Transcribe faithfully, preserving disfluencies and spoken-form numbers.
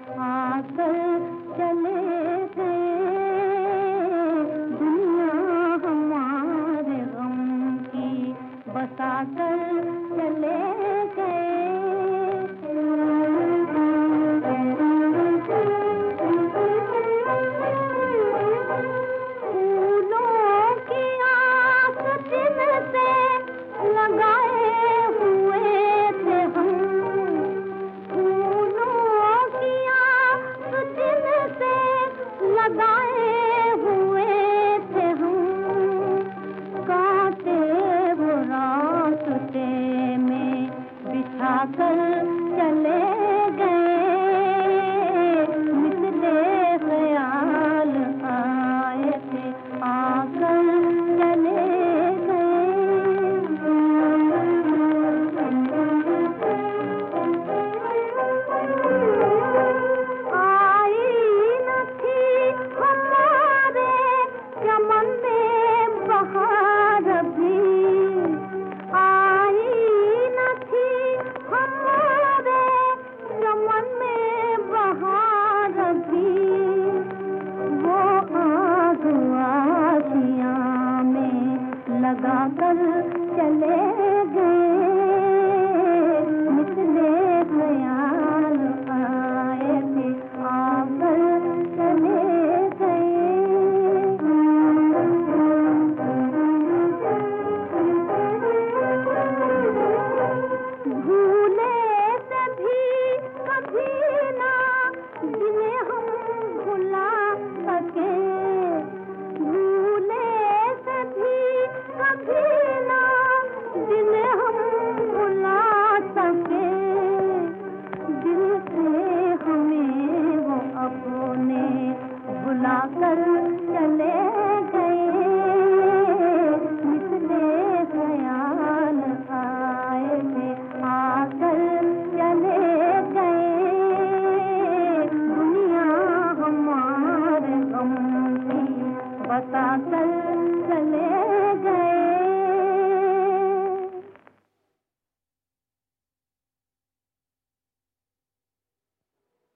आकर चले गए, दुनिया हमारे गम की बसाकर चले गए। कर चले गए, मिसले ख्याल आए थे, आकर चले गए। आई न थी हमारे चमन में बहार भी, चमन में बहार भी, वो आग आशियाँ में लगा कर चले गए, मिसले ख्याल आए थे, आकर चले भूले से भी कभी ना